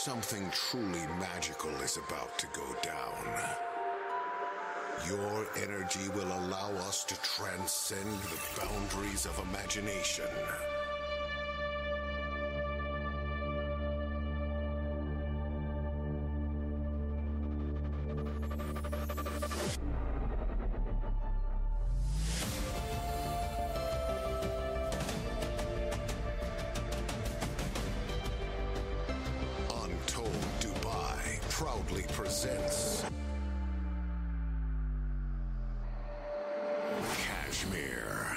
Something truly magical is about to go down. Your energy will allow us to transcend the boundaries of imagination. Proudly presents Kashmir.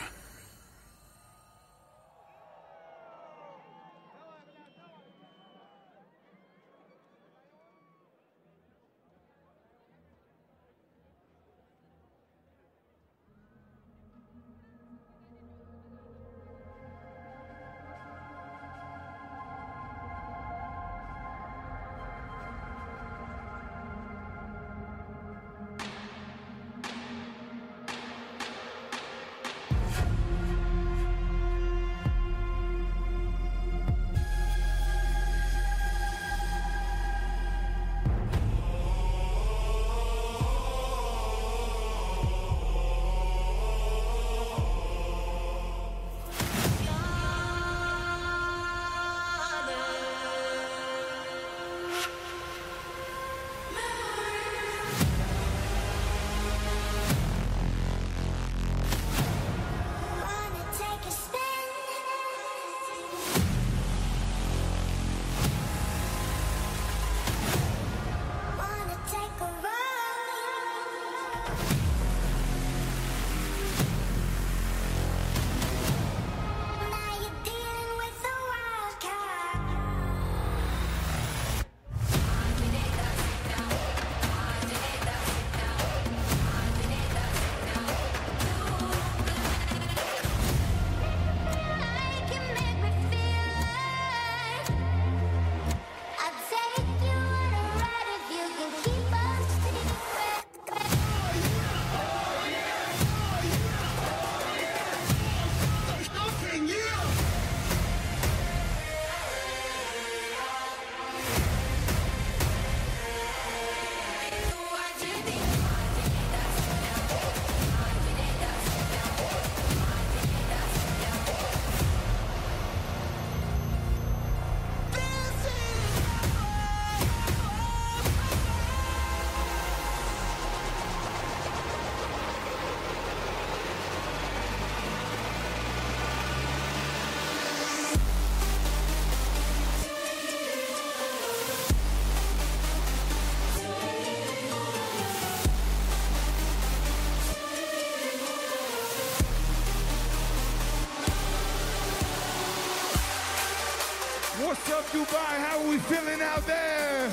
What's up, Dubai? How are we feeling out there?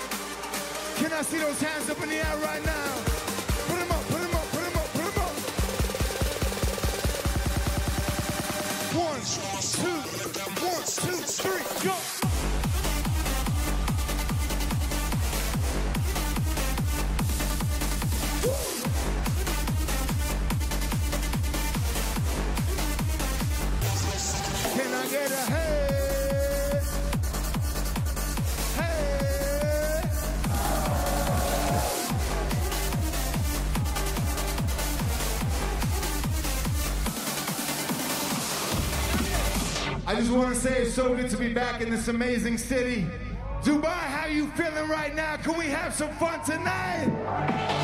Can I see those hands up in the air right now? Put them up, put them up, put them up, put them up. 1, 2, 3, go. Can I get a hey? I just want to say it's so good to be back in this amazing city. Dubai, how you feeling right now? Can we have some fun tonight?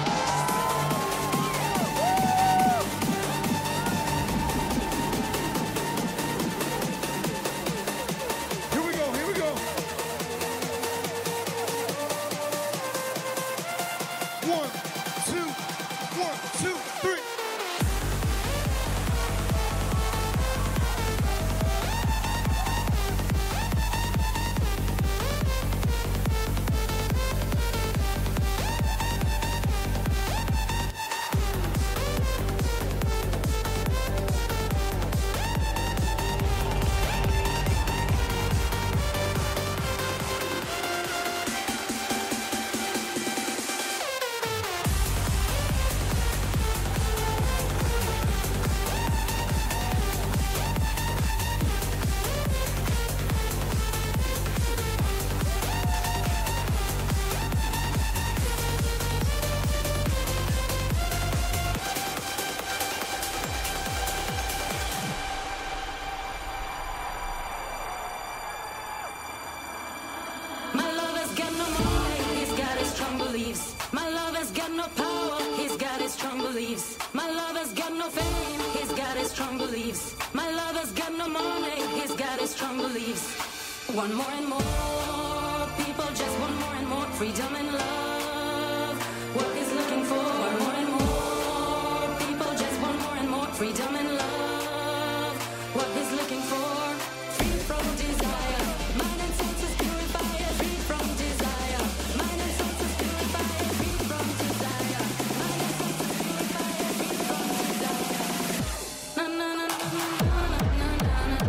no power, he's got his strong beliefs. My lover's got no fame, he's got his strong beliefs. My lover's got no money, he's got his strong beliefs. Want more and more, people just want more and more freedom and love. What he's looking for, want more and more, people just want more and more freedom and love. What he's looking for, free from desire, mind and senses purified, free from desire, mind and senses purified, free from desire, mind and senses purified, free from desire. Na na na na na na na na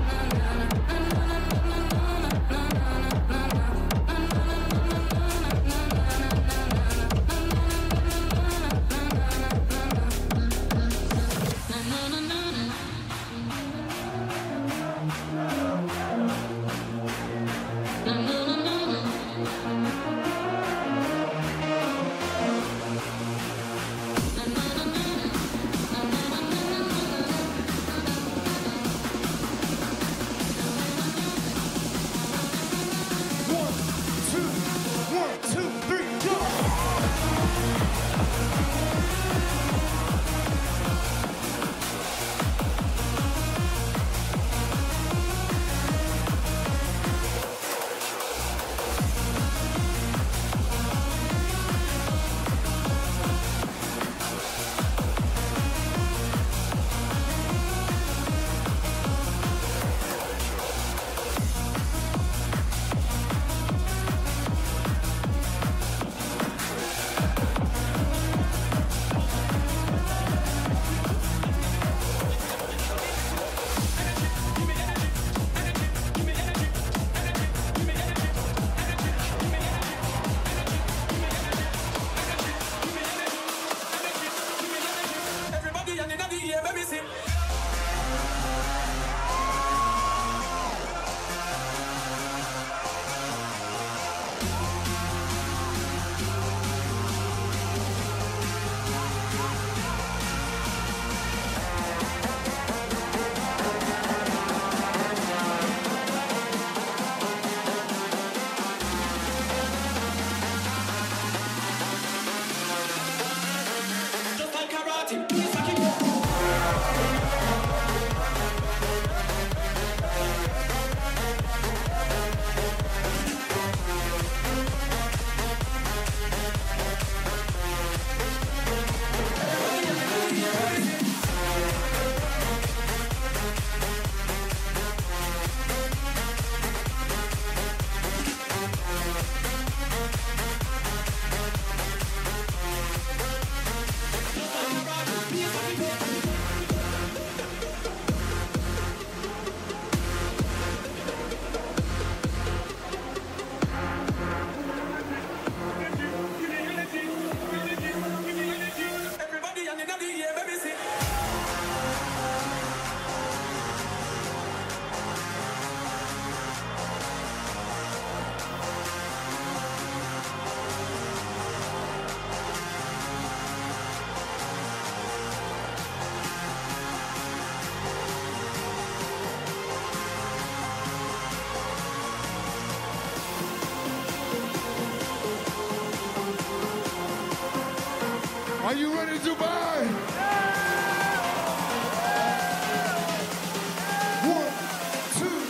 Are you ready, Dubai? One, two.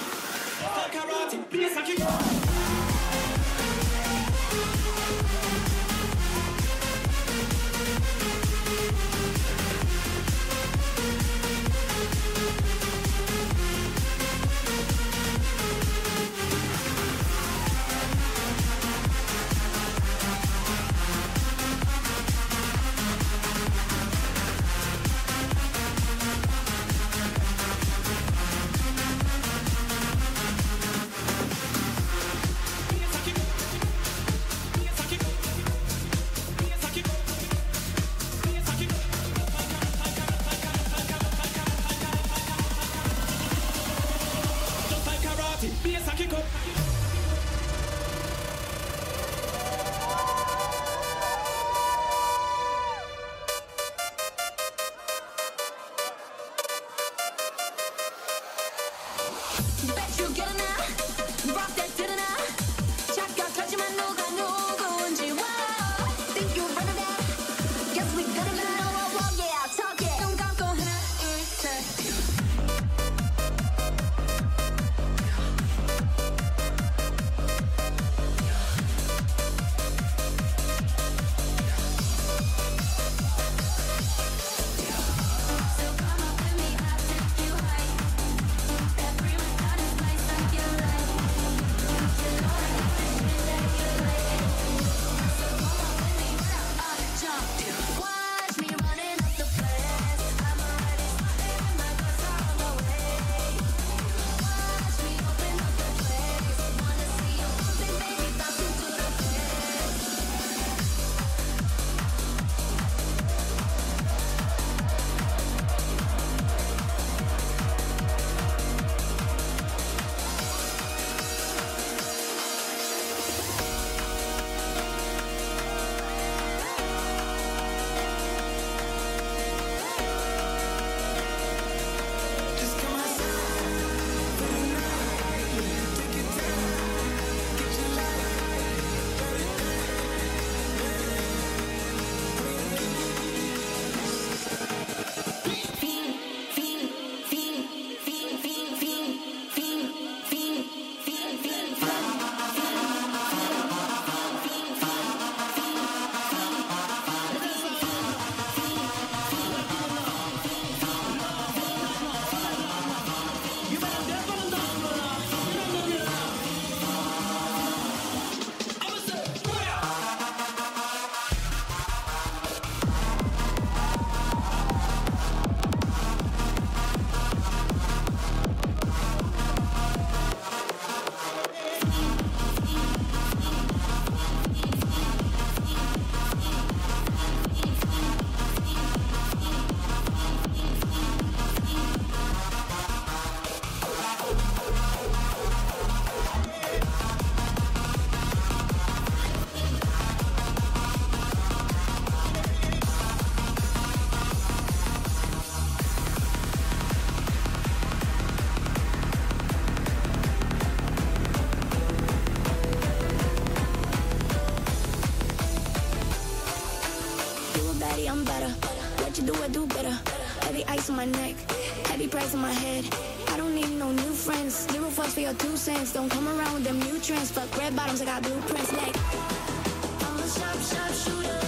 baddie, I'm better. What you do, I do better. Heavy ice on my neck, heavy price on my head. I don't need no new friends. 0 fucks for your 2 cents. Don't come around with them new trends. Fuck red bottoms, I got blueprints. Like I'm a sharp, sharp shooter.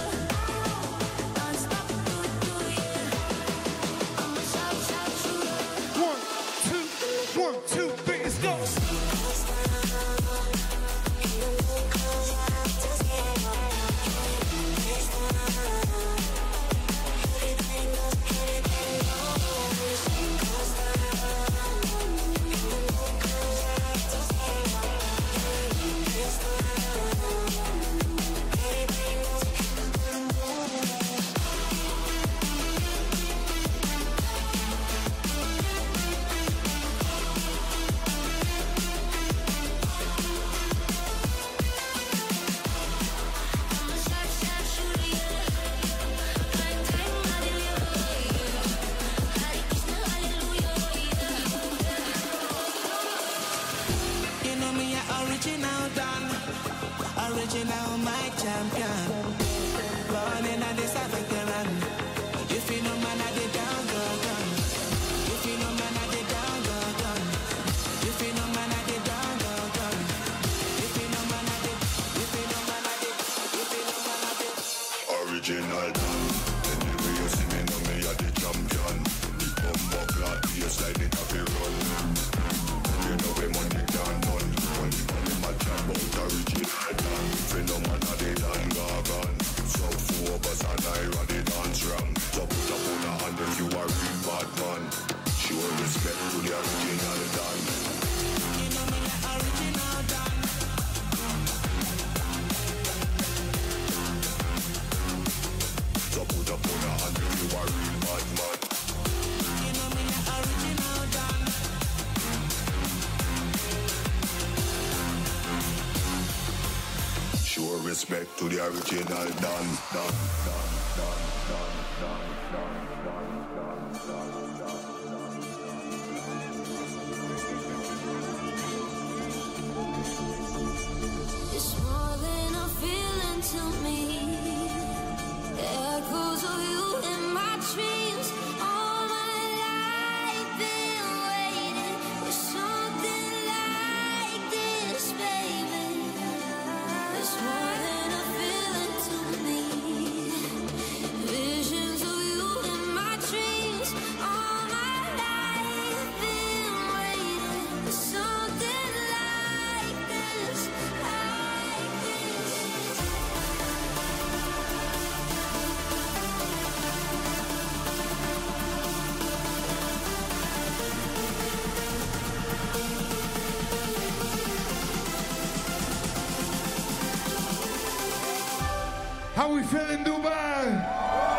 One, two, three, let's go. Original my champion. Born in a this veteran. If you know man I did down, go down. If you know man I did down, go down. If you know man I did down, go down. If you know man I did, if you know man I did, if you know man I did. Original done. Anyway you see me know me a the champion. The bumbo clock, yes like it have a run. You know we money can't done. Money my jam out original done. Phenomenal they done gone. So 4 of us and I run the dance wrong. So put up on a hand if you are real bad man. Show respect to the original done. You know me the original done. So put up on a hand if you are real bad man. You know me the original done. Show respect to the original done. It's more than a feeling to me. Echoes of you in my dreams. All my life been waiting for something like this, baby. It's more than a feeling to me. Visions of you in my dreams. All my life been waiting for something like this, like this. How we feeling, Dubai?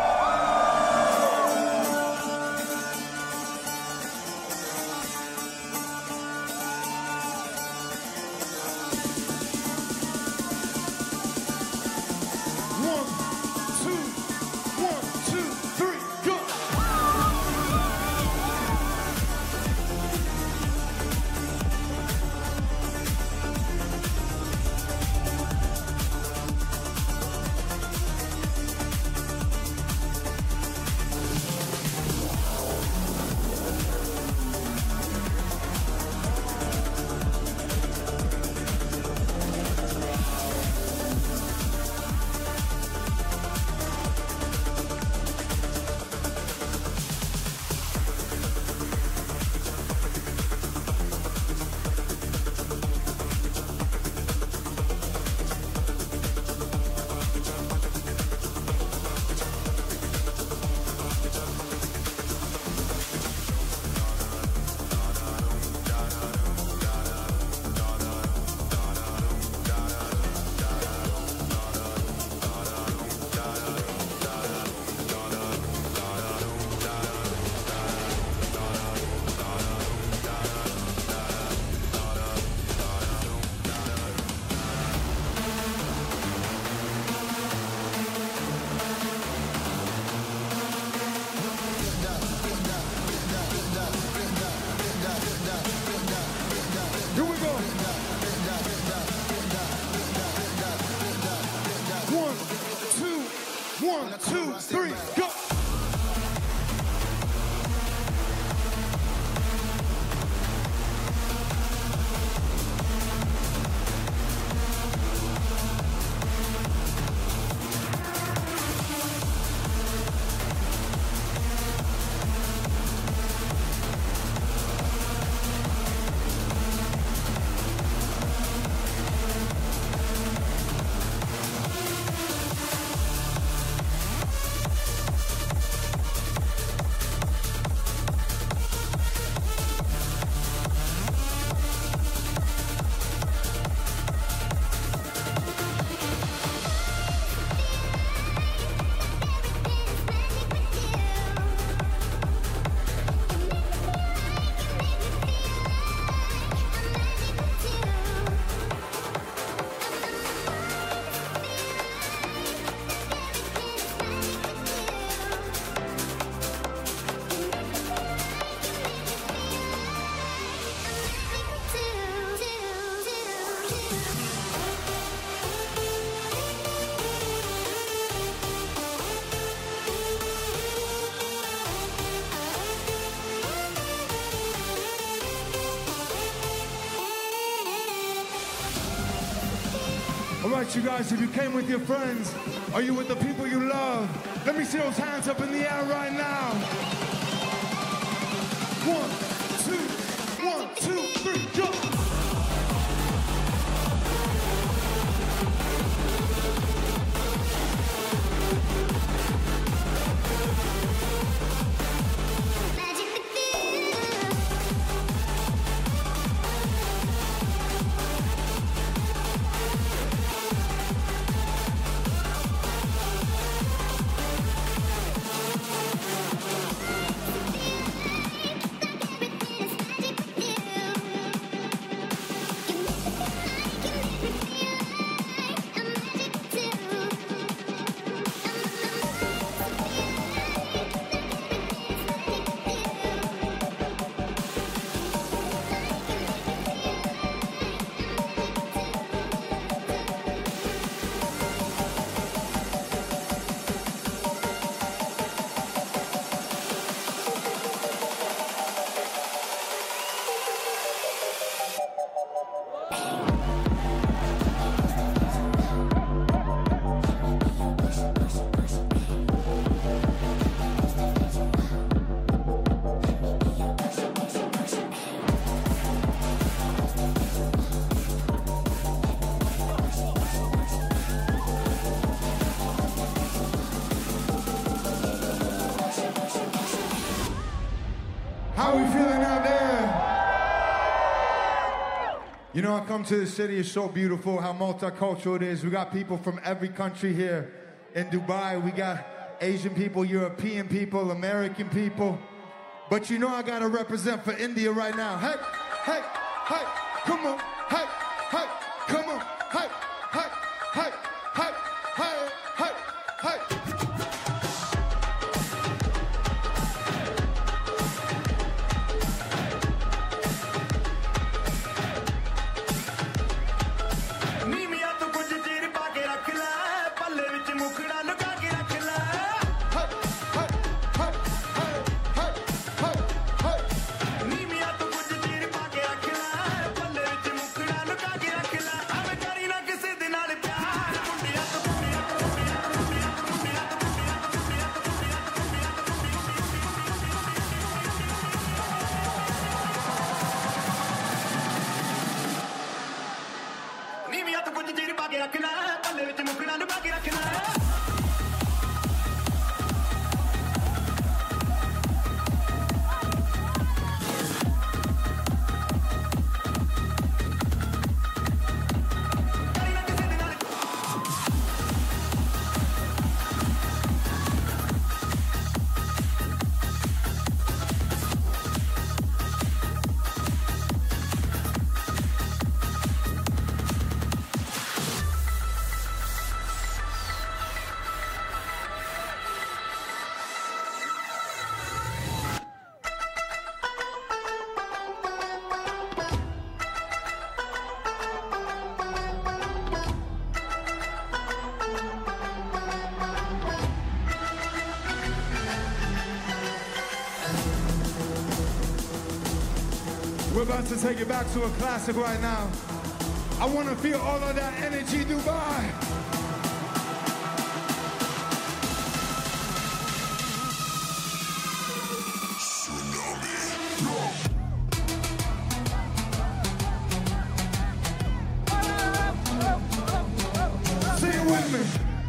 One, two, three, go! 2, 3, go. All right, you guys, if you came with your friends, are you with the people you love? Let me see those hands up in the air right now. 1, 2, 3, jump. How we feeling out there? You know, I come to the city, it's so beautiful, how multicultural it is. We got people from every country here. In Dubai, we got Asian people, European people, American people. But you know I gotta represent for India right now. Hey, hey, hey, come on, hey, hey, come on, hey, hey, hey, hey, hey, hey, hey. We're about to take it back to a classic right now. I want to feel all of that energy, Dubai. Sing it with me.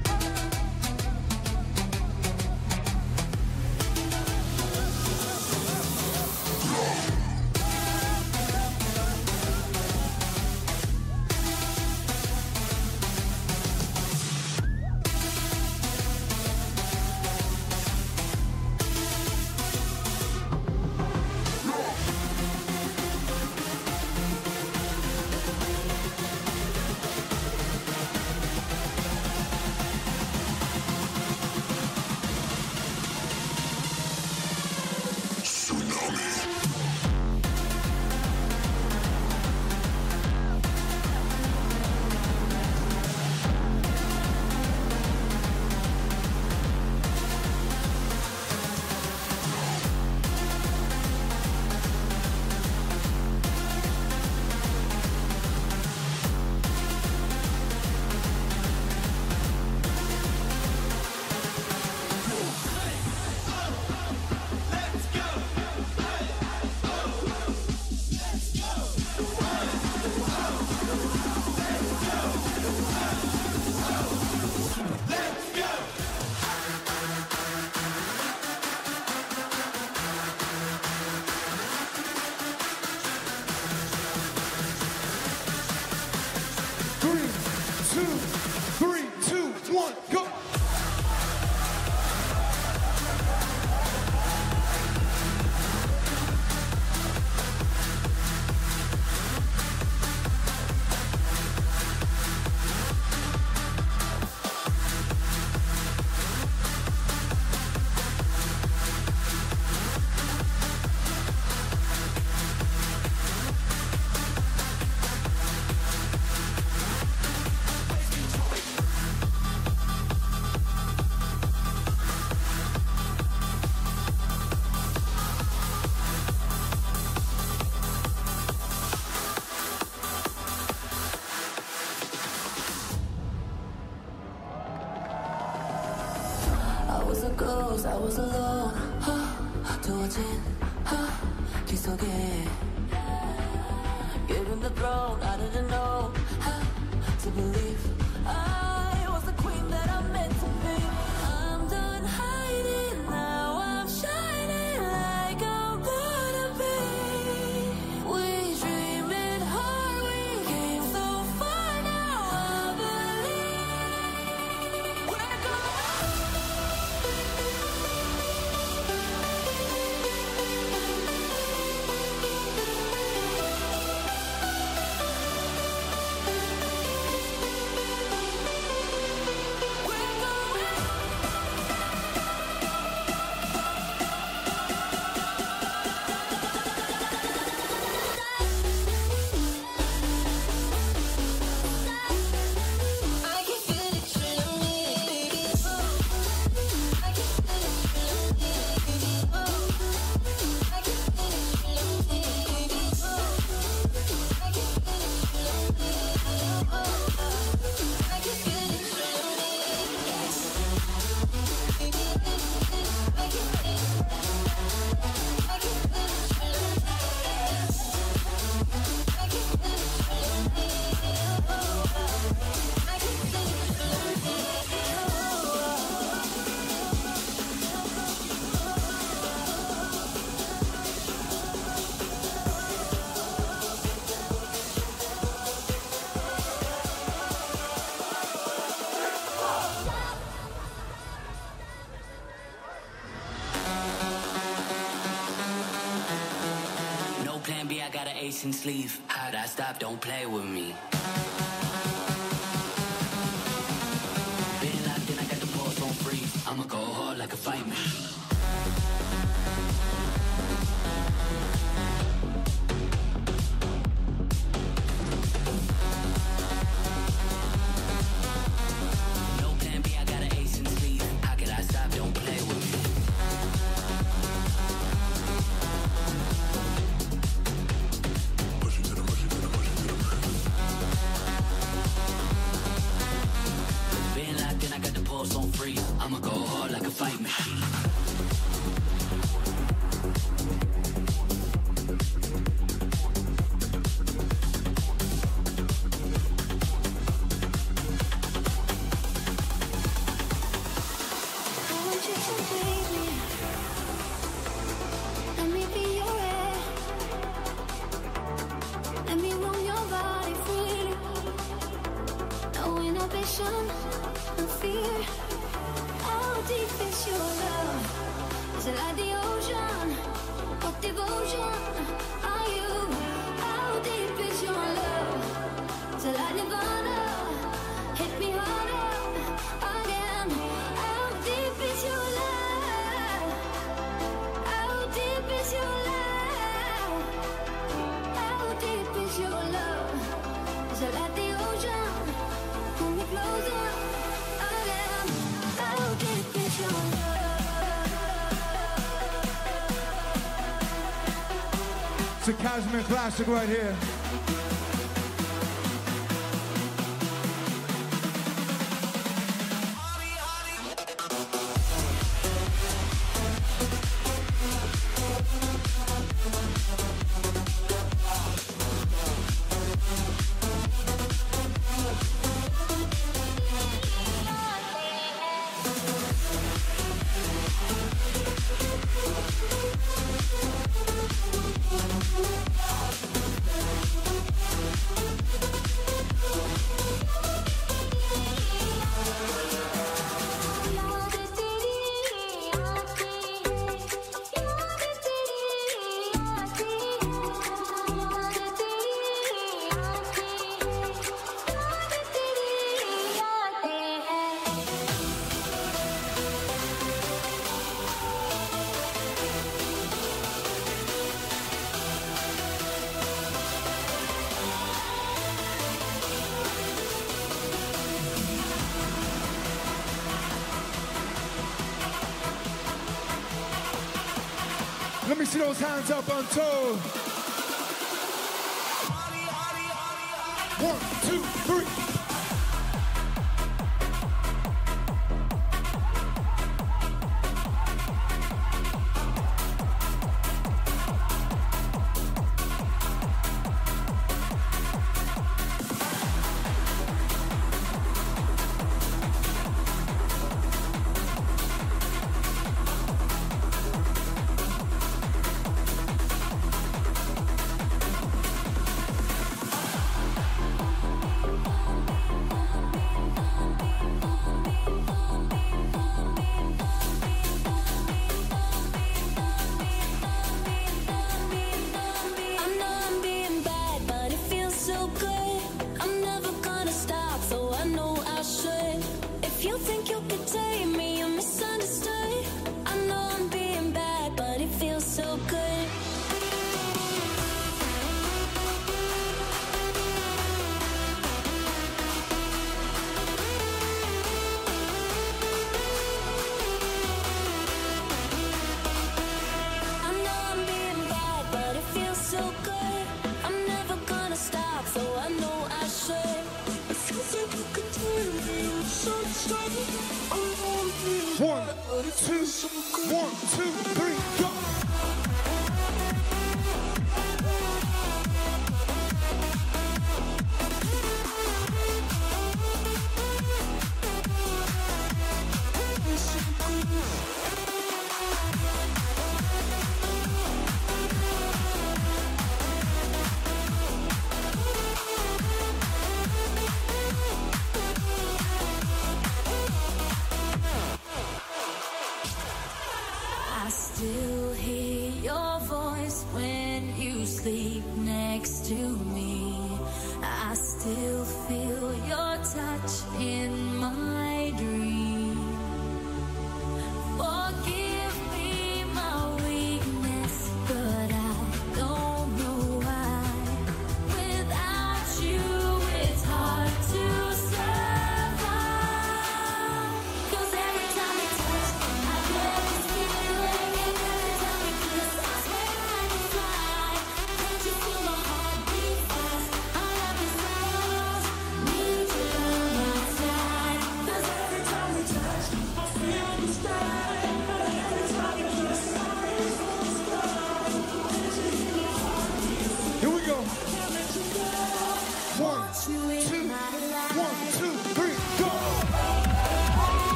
I was alone. 두어진 길 속에 given the throne, I didn't know how to believe I was the queen that I meant to be. I'm done hiding now, I'm shining like I'm gonna be. We dream it hard, we came so far, now I believe we're going. Plan B, I got an ace in sleeve. How'd I stop? Don't play with me. Been locked in, I got the pulse on freeze. I'ma go hard like a fight machine. No plan B, I got an ace in sleeve. How could I stop? Don't play with me. Is it like the ocean? What devotion are you? How deep is your love? Is it like Nirvana? Hit me harder again. How deep is your love? How deep is your love? How deep is your love? Is it like the ocean? Pull me closer again. How deep is your love? It's a Casimir classic right here. Let me see those hands up on toe. 1, 2, 3. I still hear your voice when you sleep next to me. I still feel your touch in my dream. Forgive me my weakness, but I don't know why. Without you, it's hard to survive. 'Cause every time we touch, I get this feeling, and every time we kiss, I swear I can fly. Can't you feel my heart beat fast? Our love is ours. Need you by my side.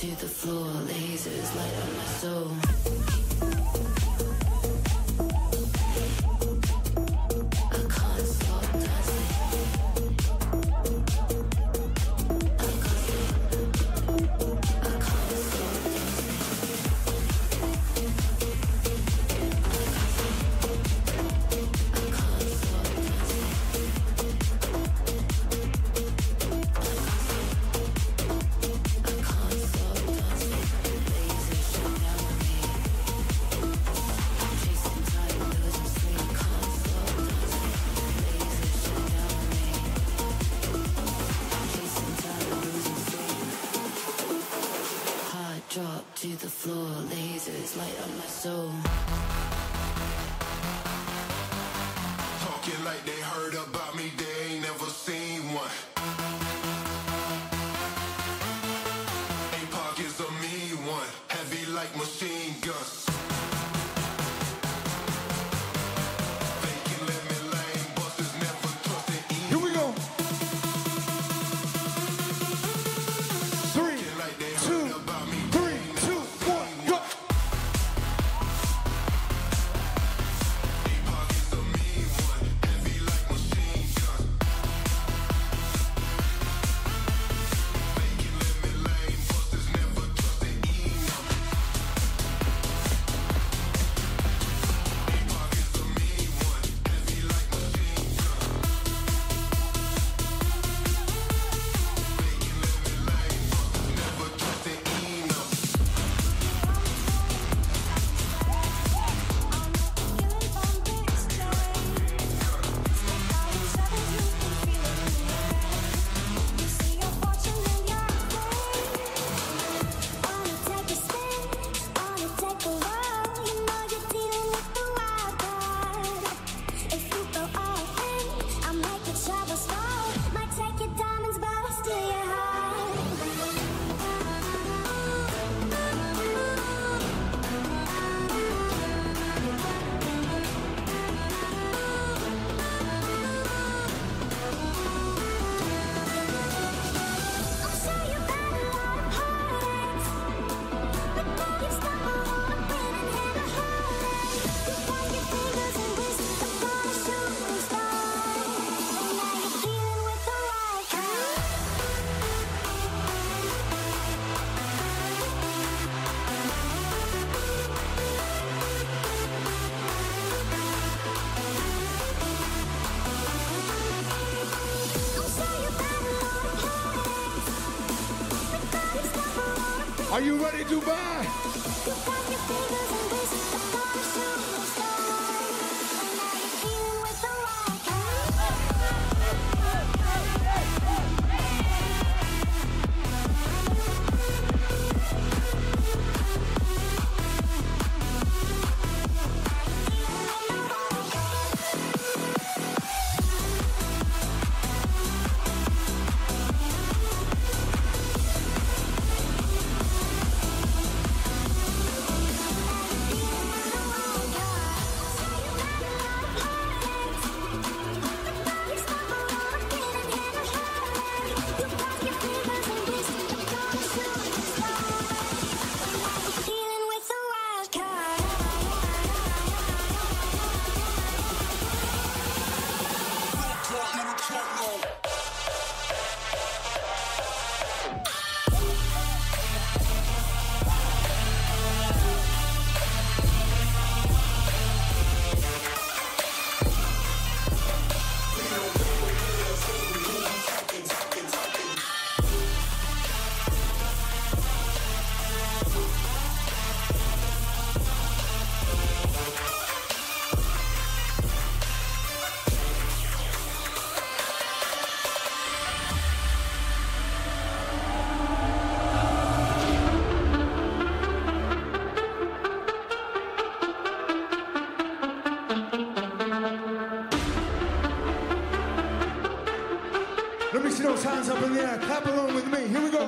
to the floor, lasers light up my soul. I can't stop dancing. I can't stop dancing. Drop to the floor, lasers light up my soul. Talking like they heard about me, they ain't never seen one. Ain't pockets of me one, heavy like machine guns. They can let me lame, busters never trusted either. Here we go. 3, 2, 3, 2, 1, go. Ain't pockets of me one, heavy like machine guns. They can let me lame, busters never trusted either. Ain't pockets of me one, heavy like machine guns. They can let me lame, busters never trusted either. Are you ready, Dubai? Let me see those hands up in the air. Clap along with me. Here we go.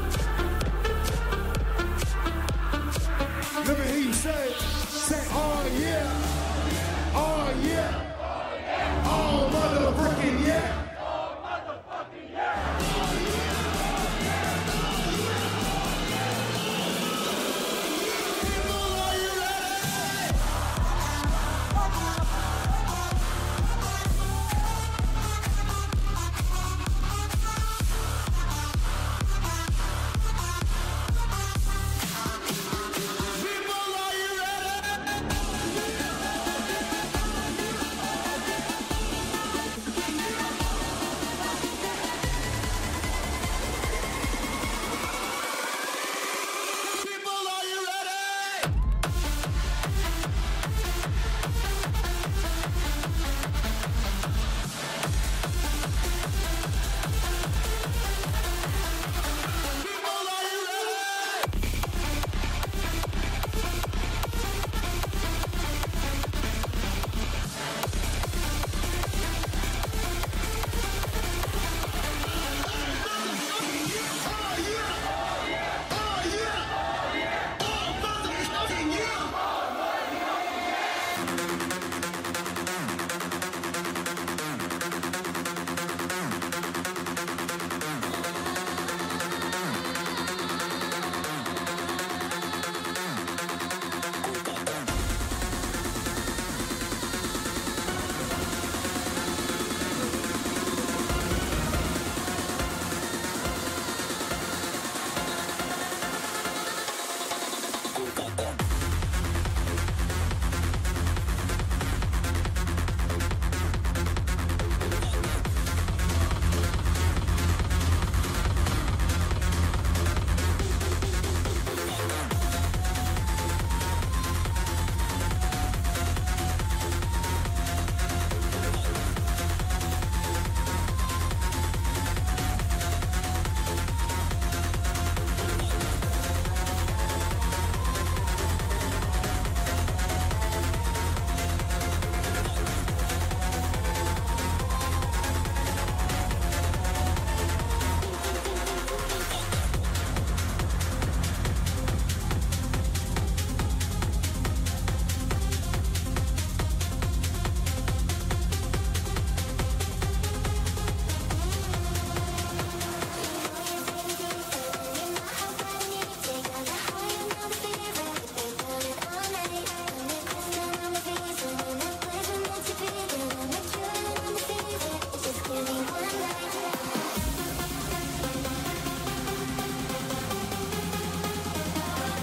Let me hear you say, are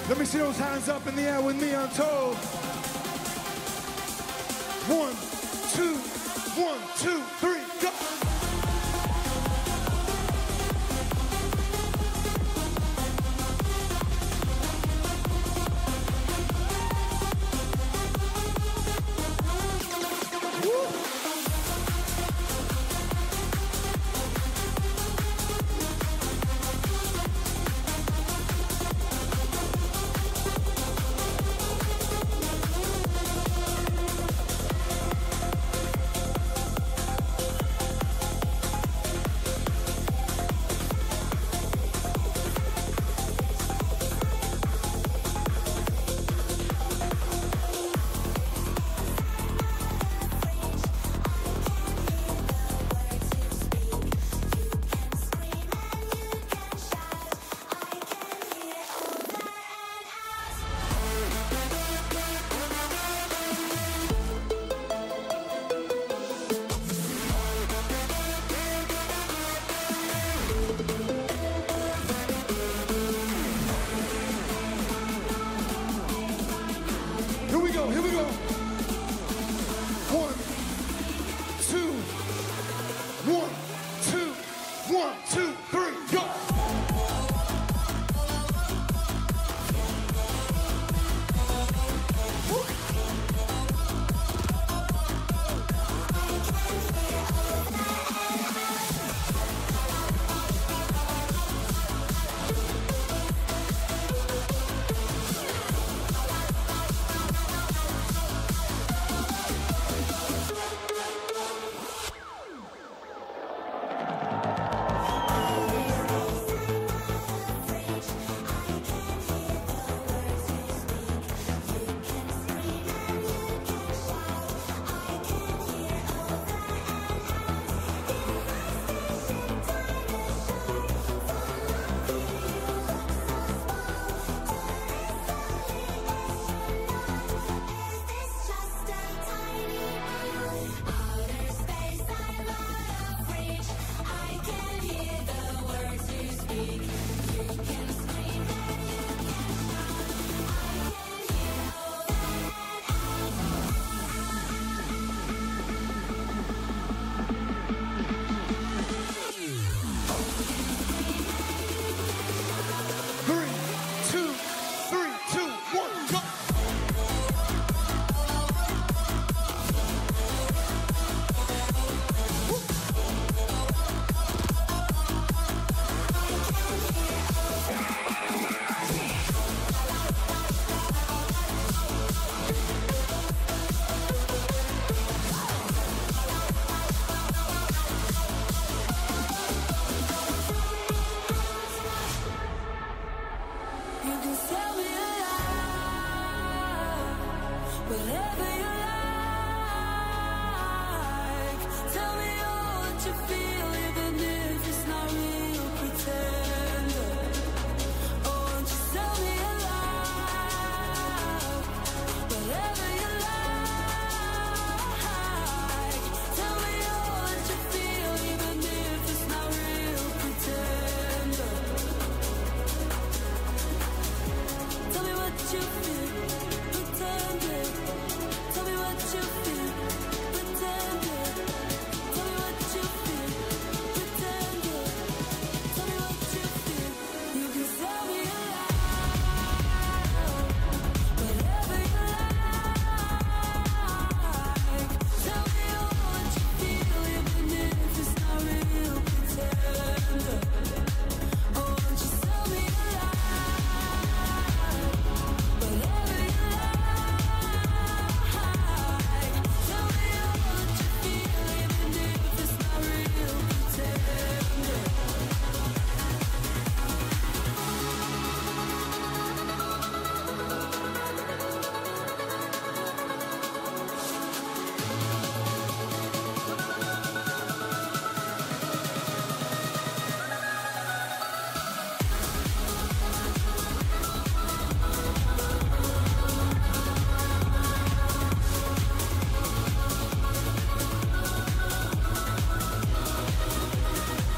Let me see those hands up in the air with me untold. 1, 2, 1, 2, 3, go. Here we go. 1, 2, 1, 2, 1, 2, 3, go.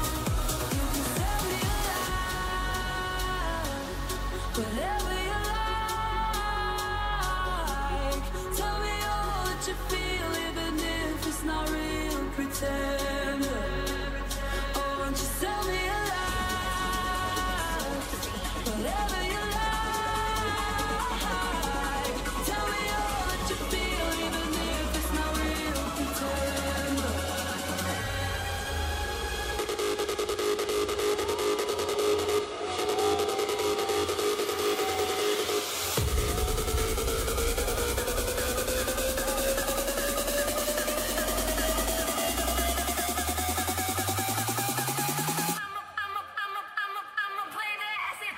Whatever you like. whatever you like. Tell me all that you feel, even if it's not real. Pretend. I'ma play that acid.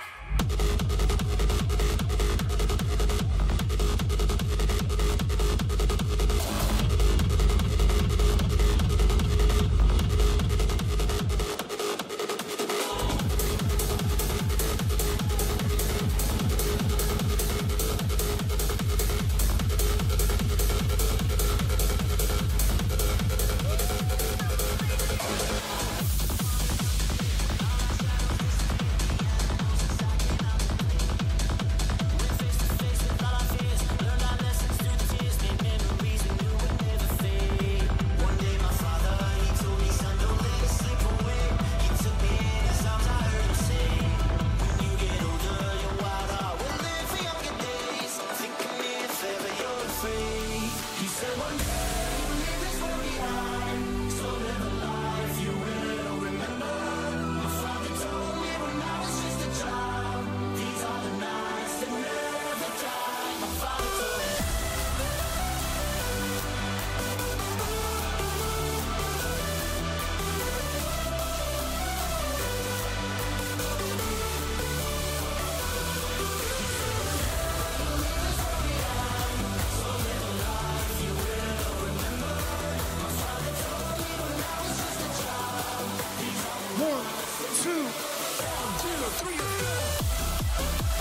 One, two, three, four.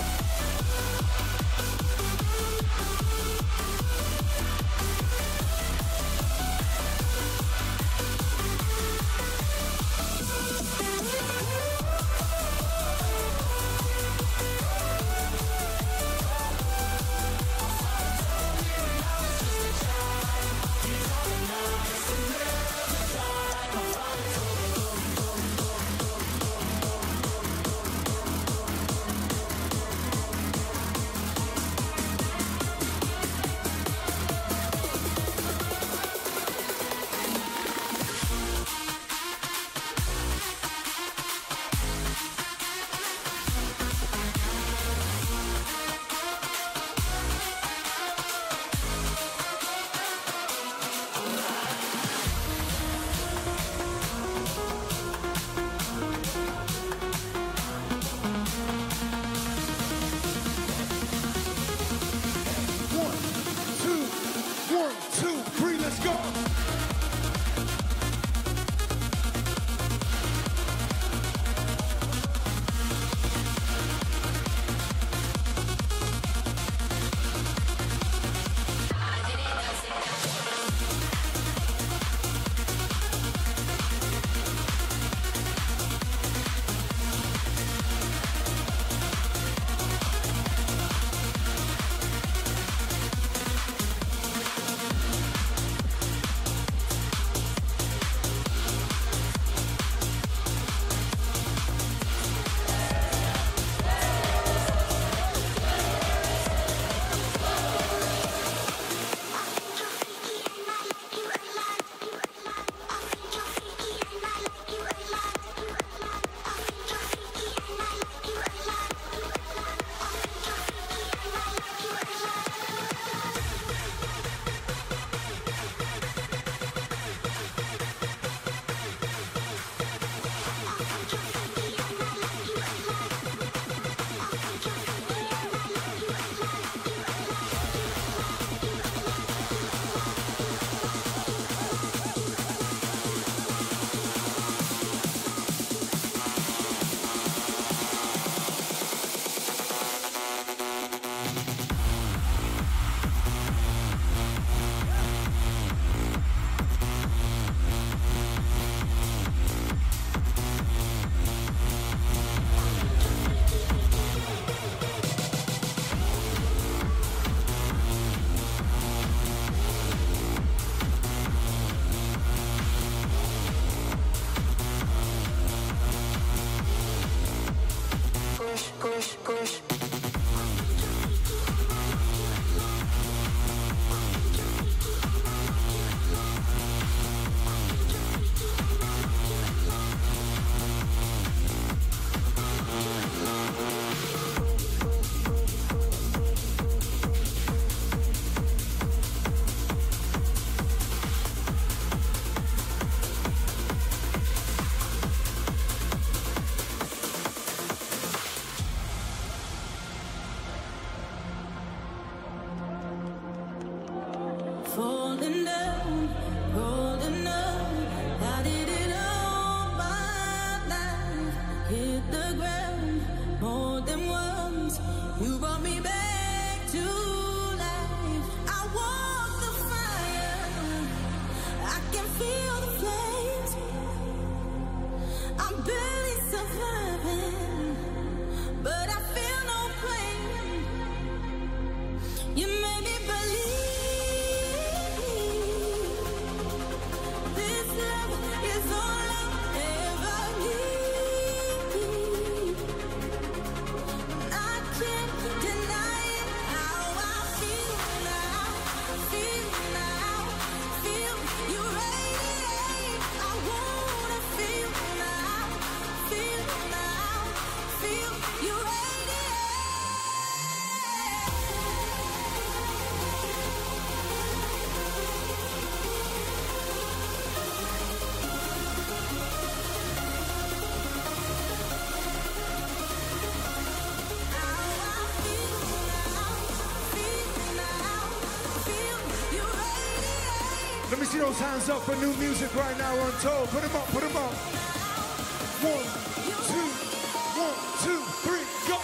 falling down, rolling up. I did it all my life, hit the ground more than once. You brought me back to life. I walk the fire, I can feel the flames. I'm barely surviving, but I feel no pain. You made me believe this love is all I ever need. I can't deny it, how I feel now, feel now, feel you radiate. I wanna feel now, feel you radiate. Let me see those hands up for new music right now on tour. Put them up, put them up. 1, 2, 3, go.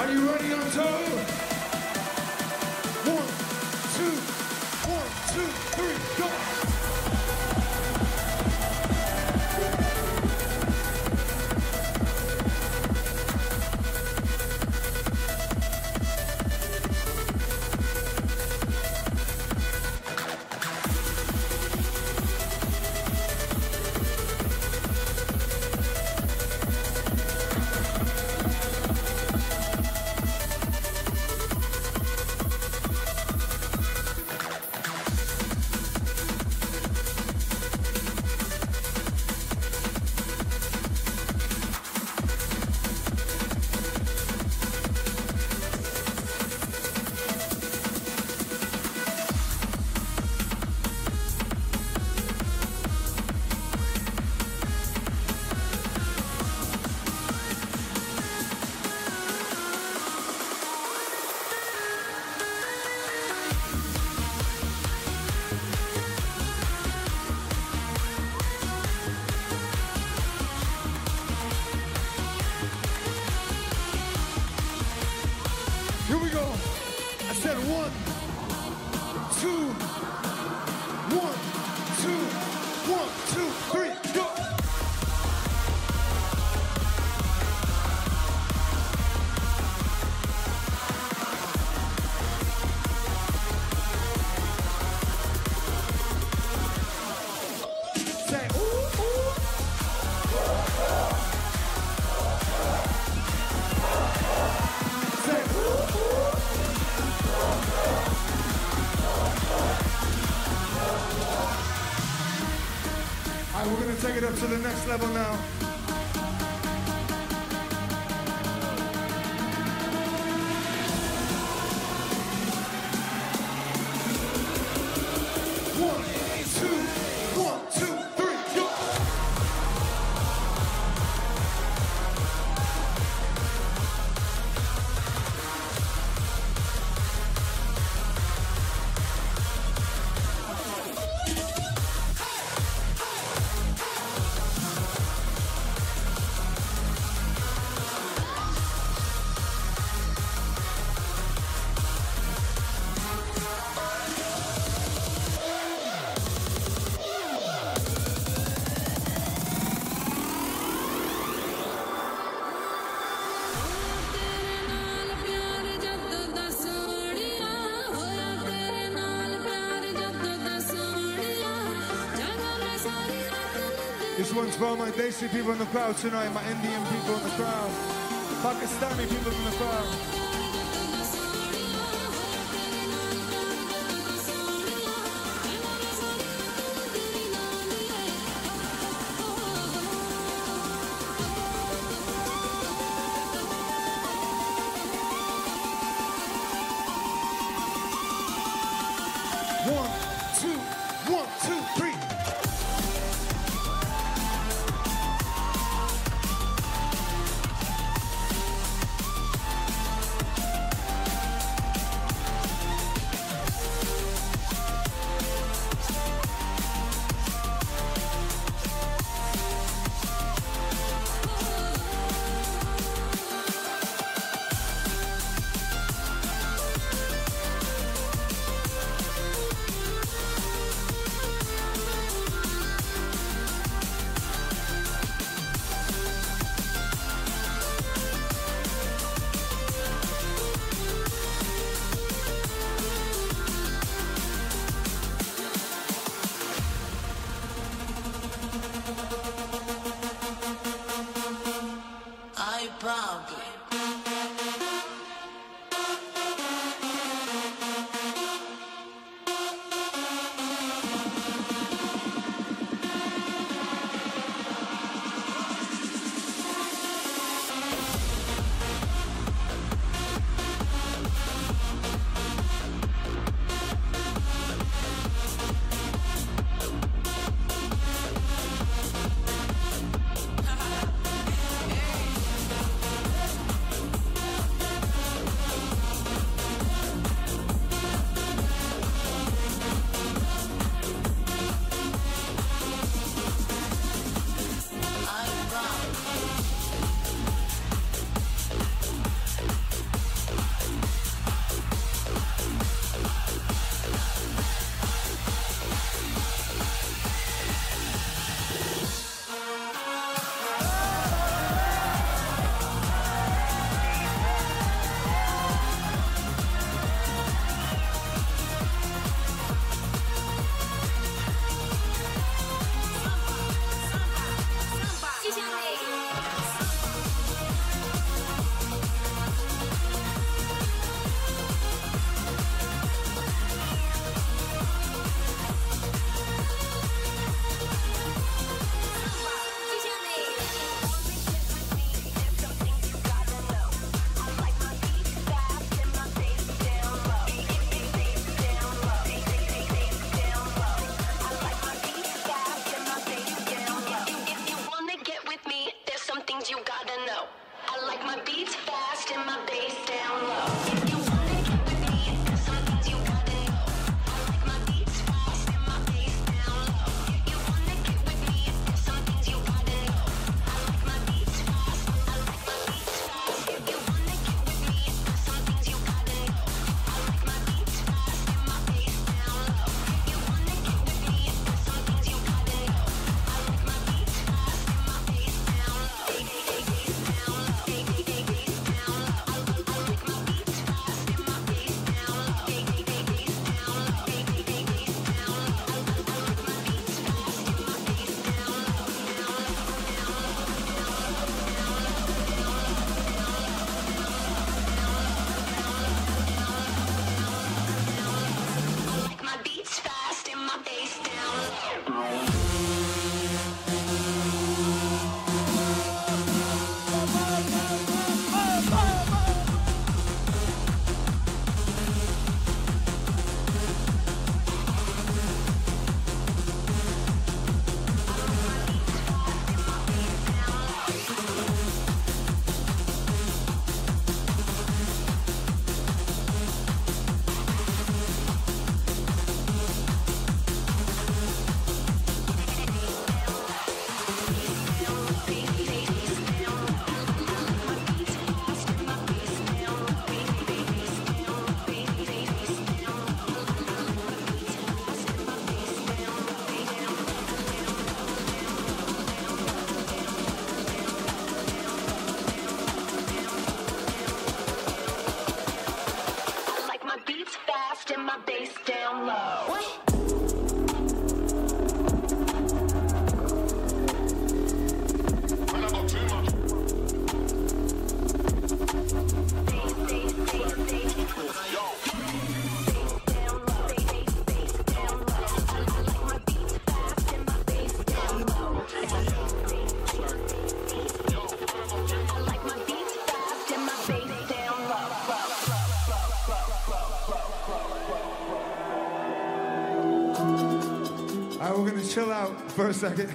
Are you ready on toe? 1, 2, 1, 2, 3, go! Here we go. I said 1, 2, 1, 2, 1, 2, 3, go. Say ooh, ooh. Say ooh, ooh. All right, we're gonna take it up to the next level now. One, two, three, go! This one's for all my Desi people in the crowd tonight, my Indian people in the crowd, Pakistani people in the crowd. One, two, three. just chill out for a second.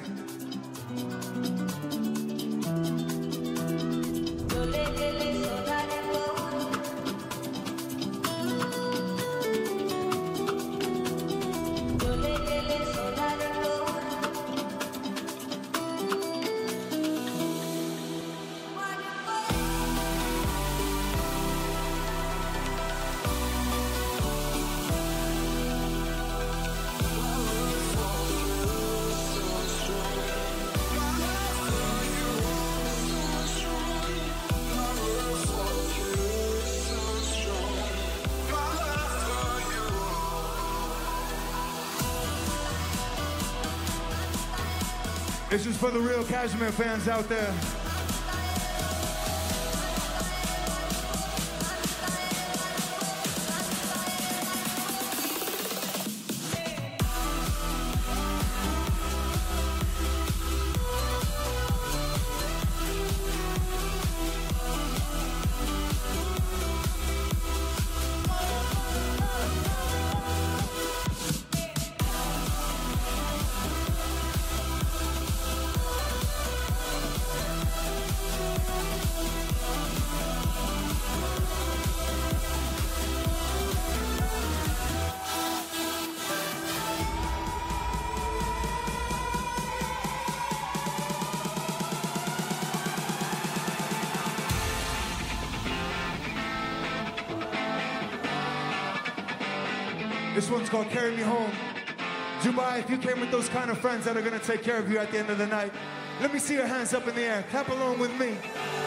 This is for the real Cashmere fans out there. This one's called Carry Me Home. Dubai, if you came with those kind of friends that are gonna take care of you at the end of the night, let me see your hands up in the air. Clap along with me.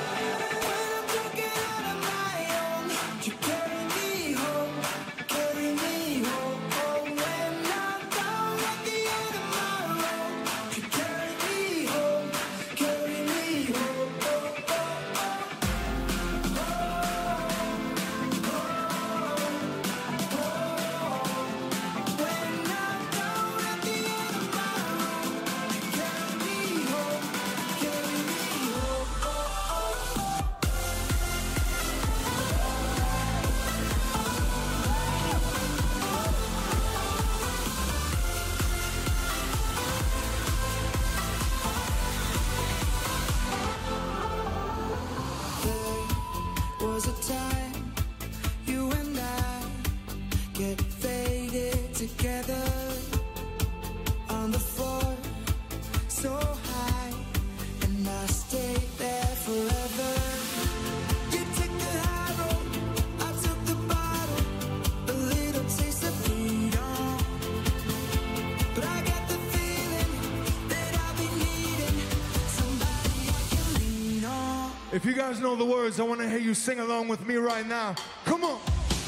If you guys know the words, I want to hear you sing along with me right now. Come on.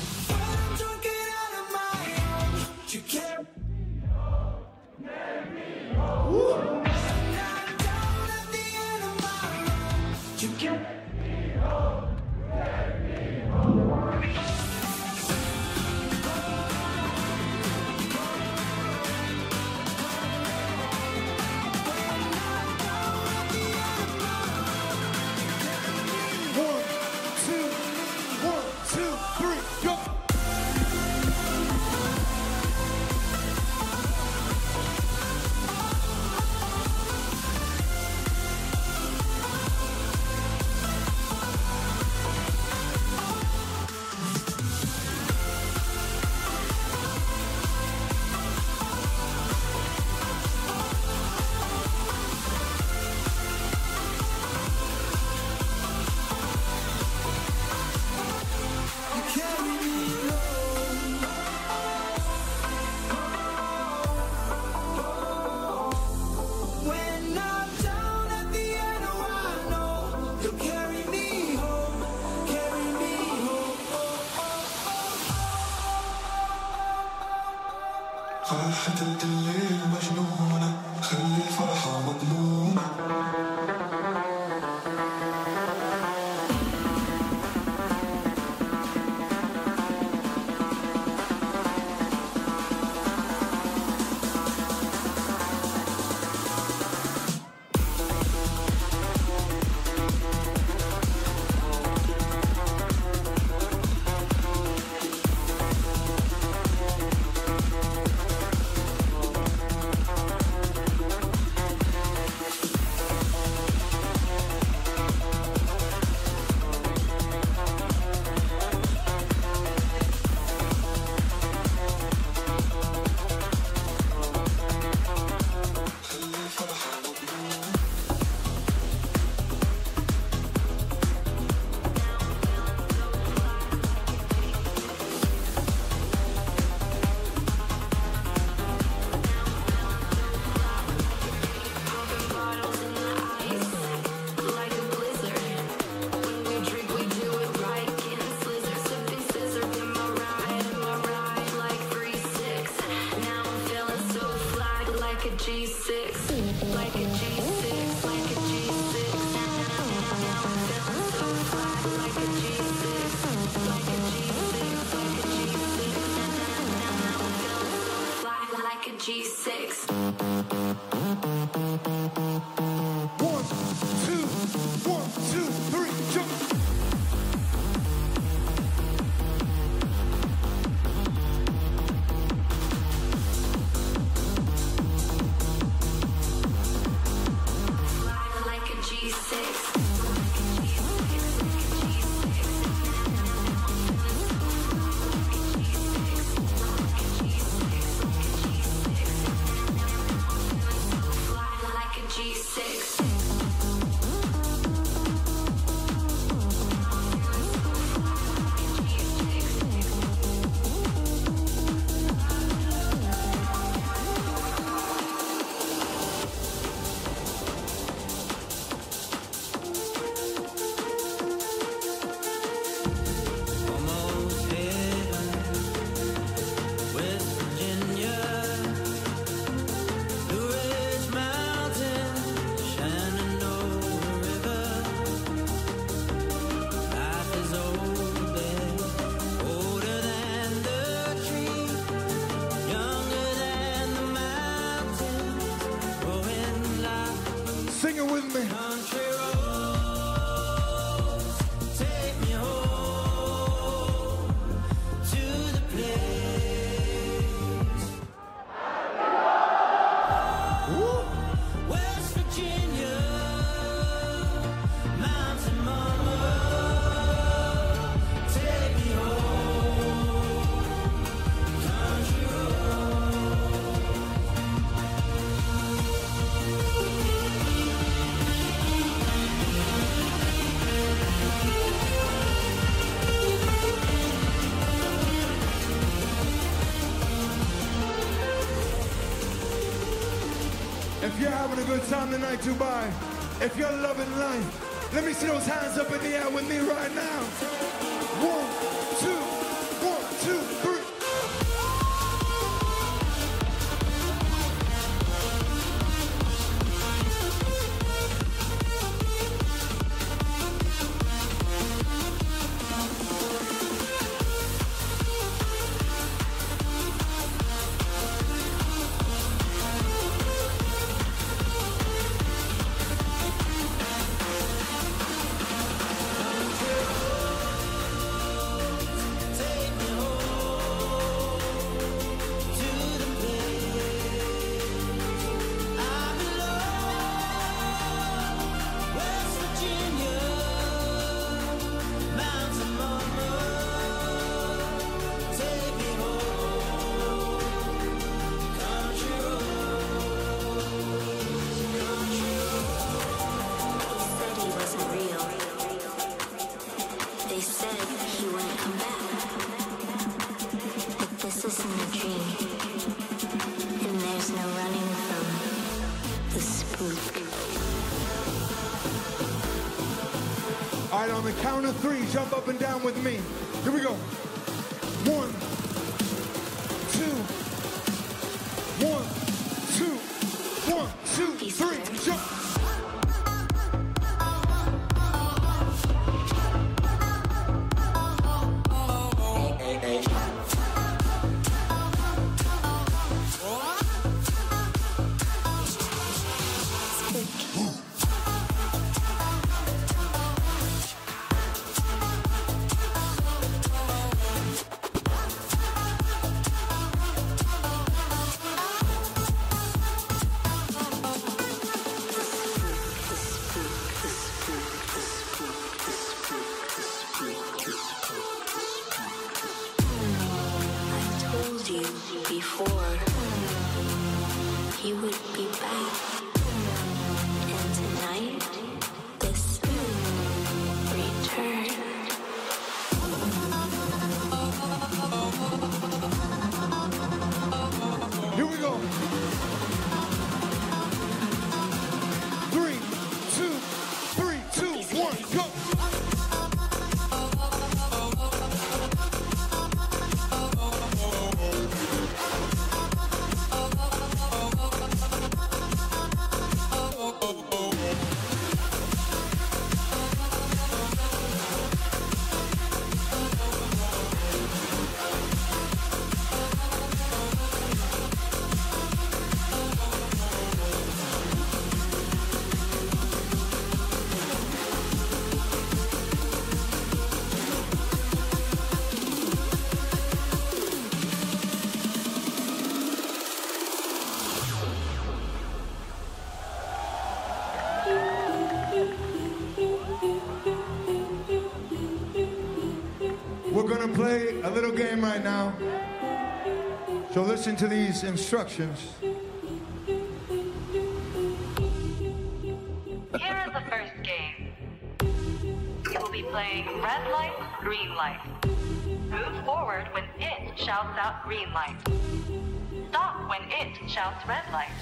فرحة الليل مجنونة خلي الفرحة مضمونة G6, like a G6, like a G6. Like a G6, like a G6, like a G6. Fly like a G6. 1, 2, 1, 2, 3, jump. Sing it with me. Country roads, take me home to the place. West Virginia, Mountain Mama, take me home. Country If you're having a good time tonight, Dubai, if you're loving life, let me see those hands up in the air with me right now. 1, 2, 1, 2, 3. All right, on the count of 3, jump up and down with me. Here we go. 1, 2, 1, 2, 1, 2, 3, jump. Here we go. 3, 2, 3, 2, 1, go. We're gonna play a little game right now. So listen to these instructions. Here is the first game. You will be playing red light, green light. Move forward when it shouts out green light. Stop when it shouts red light.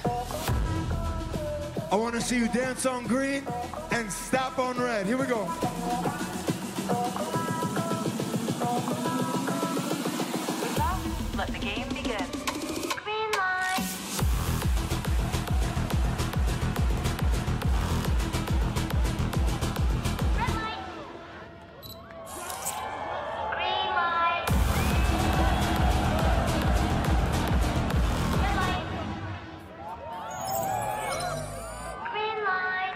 I want to see you dance on green and stop on red. Here we go. Good luck. Let the game begin. Green light. Red light. Green light. Red light. Green light.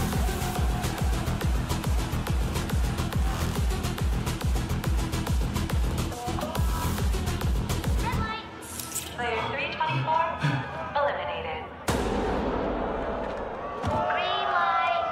Red light. Player 324 eliminated. Green light.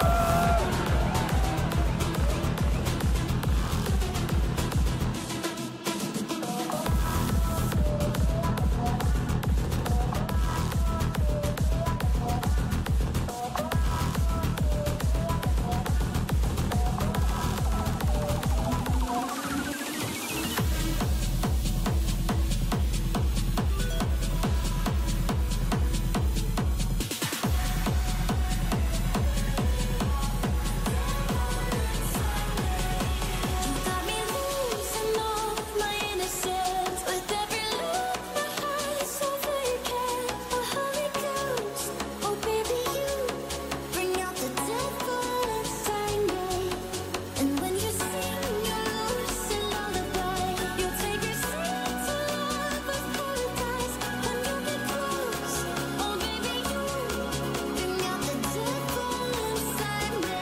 You got me losing all my innocence. With every look, my heart is so vacant. My heart goes. Oh, baby, you bring out the devil inside me. And when you sing your lucid lullaby, you take your seat to love of paradise. When you get close, oh, baby, you bring out the devil inside me.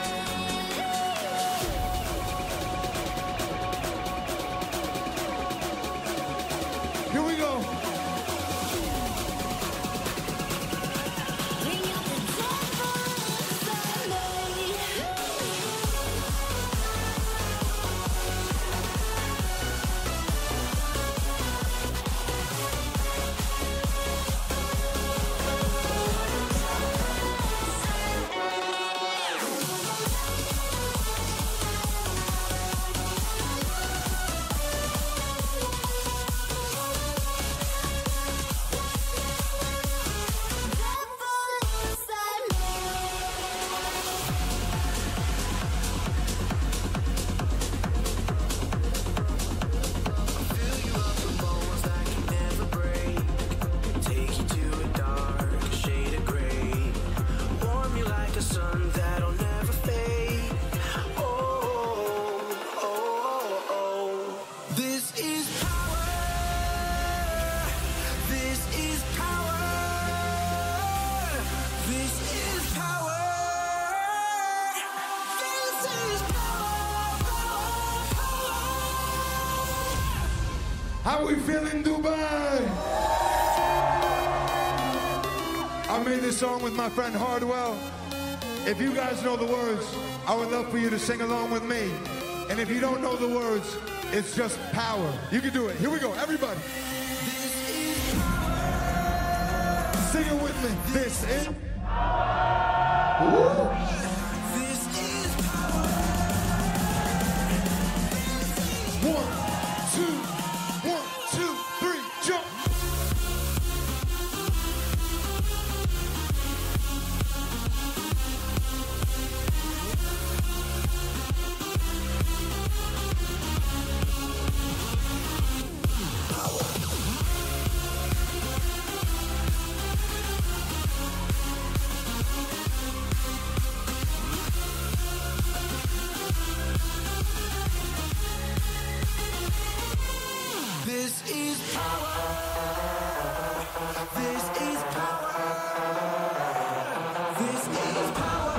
Here we go. Bring out the devil inside me. Devil inside me. Fill you up with bones that can never break. Take you to a dark shade of gray. Warm you like a sun that'll never fade. Oh, oh, oh. This is power. This is power. This is power. This is power, power. How we feeling, Dubai? I made this song with my friend Hardwell. If you guys know the words, I would love for you to sing along with me. And if you don't know the words, it's just power. You can do it. Here we go, everybody. Sing it with me. This is. Woo. This is power. 1, 2, 1, 2, 3, jump. This is power. This is power. This is power.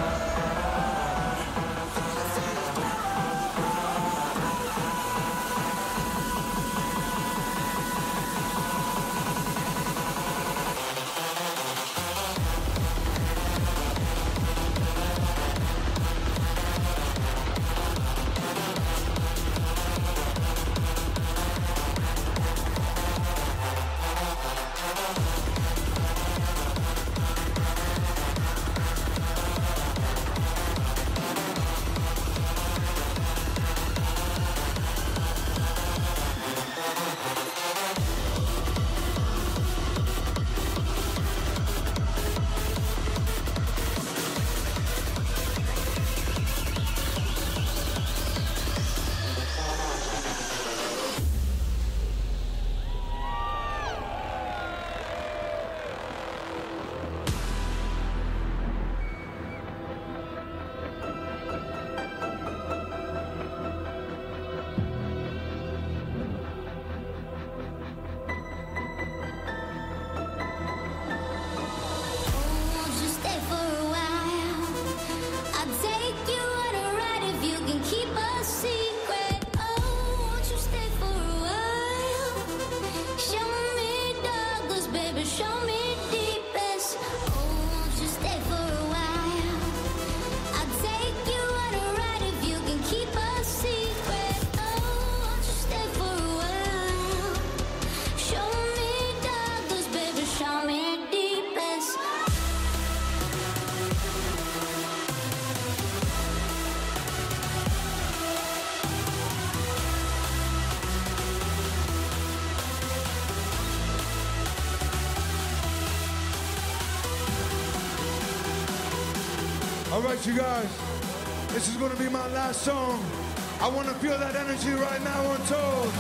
All right, you guys. This is gonna be my last song. I wanna feel that energy right now on tour.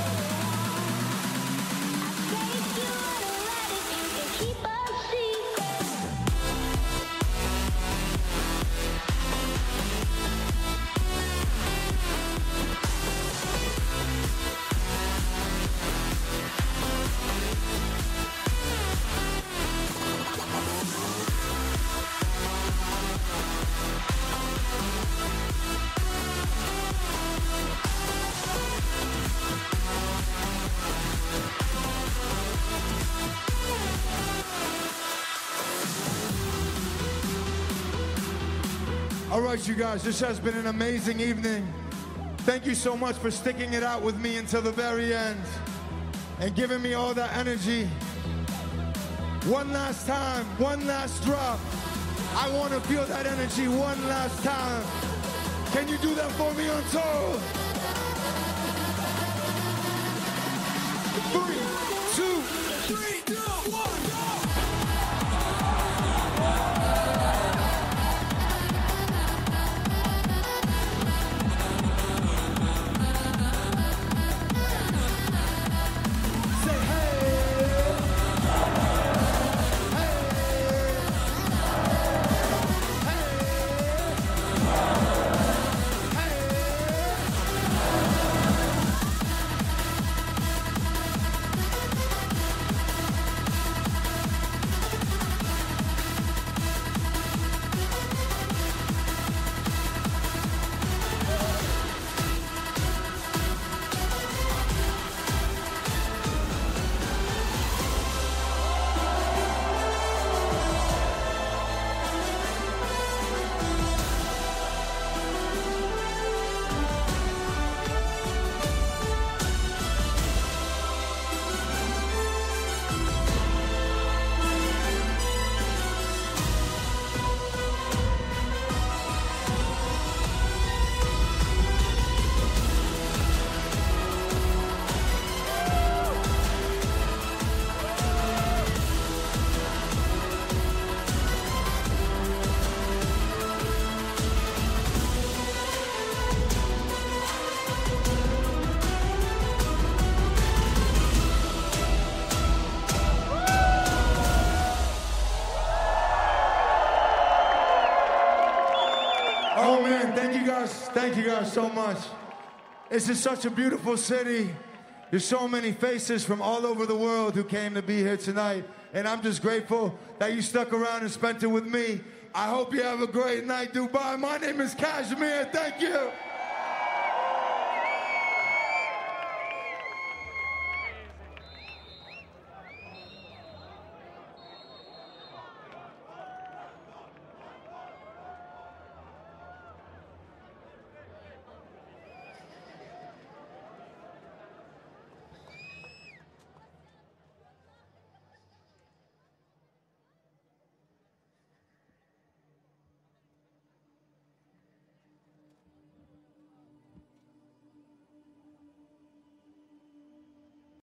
All right, you guys, this has been an amazing evening. Thank you so much for sticking it out with me until the very end and giving me all that energy. One last time, one last drop. I want to feel that energy one last time. Can you do that for me on tour? 3, 2, 3, 2, 1, go! Oh man, thank you guys so much. This is such a beautiful city. There's so many faces from all over the world who came to be here tonight. And I'm just grateful that you stuck around and spent it with me. I hope you have a great night, Dubai. My name is Kashmir. Thank you.